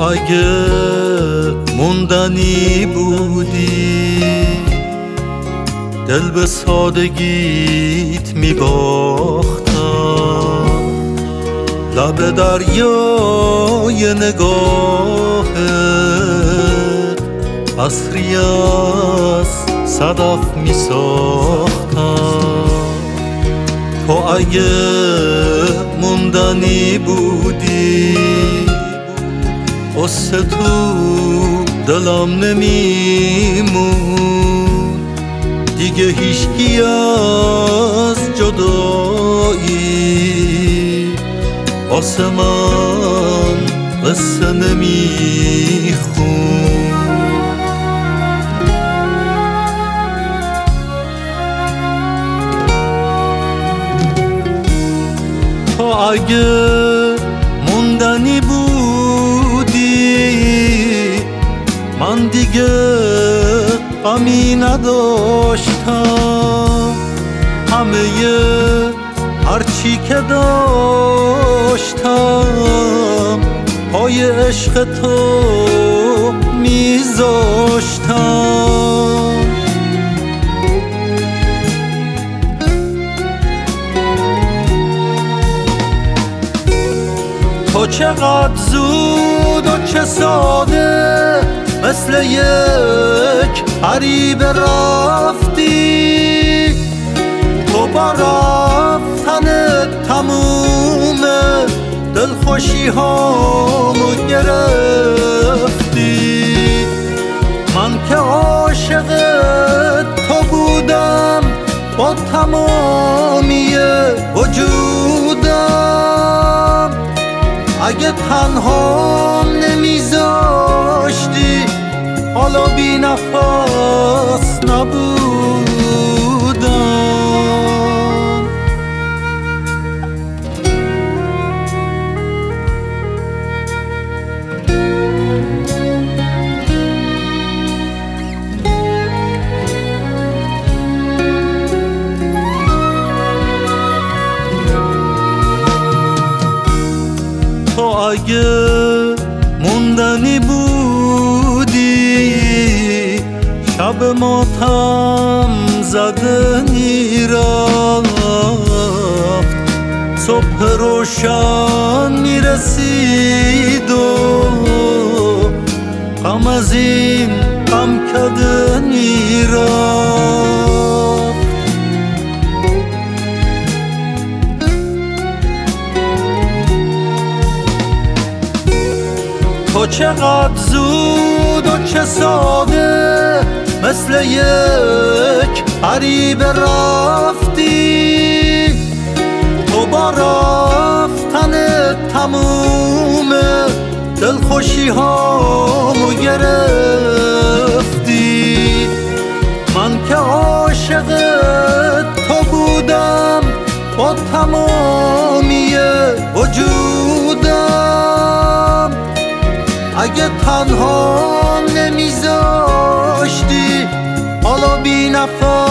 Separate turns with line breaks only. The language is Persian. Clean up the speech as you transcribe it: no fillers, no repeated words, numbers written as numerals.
اگه موندنی بودی دل به سادگیت میباختم، لب دریای نگاهت قصری از صدف میساختم. تو اگه موندنی بودی قصه تو دلم نمیمون، دیگه هیچکی از جدایی واسه من قصه نمیخون. تو اگه موندنی بودی من دیگه غمی نداشتم، همه هرچی که داشتم پای عشق تو میذاشتم. تو چقدر زود و چه ساده مثل یک غریب رفتی، تو با رفتنت تموم دلخوشی هامو گرفتی. من که عاشق تو بودم با تمامی وجودم، اگه تنهام نمیذاشتی حالا بی نفس نبودم. تو اگه موندنی بودی شب ماتم زده میرفت، صبح روشن میرسید و غم از این غم کده میرفت. تو چقدر زود و چه ساده مثل یک غریب رفتی، تو با رفتن تموم دلخوشی هامو گرفتی. من که عاشق تو بودم با تمامی وجودم، اگه تنها نمیذاشتی حالا بی نفس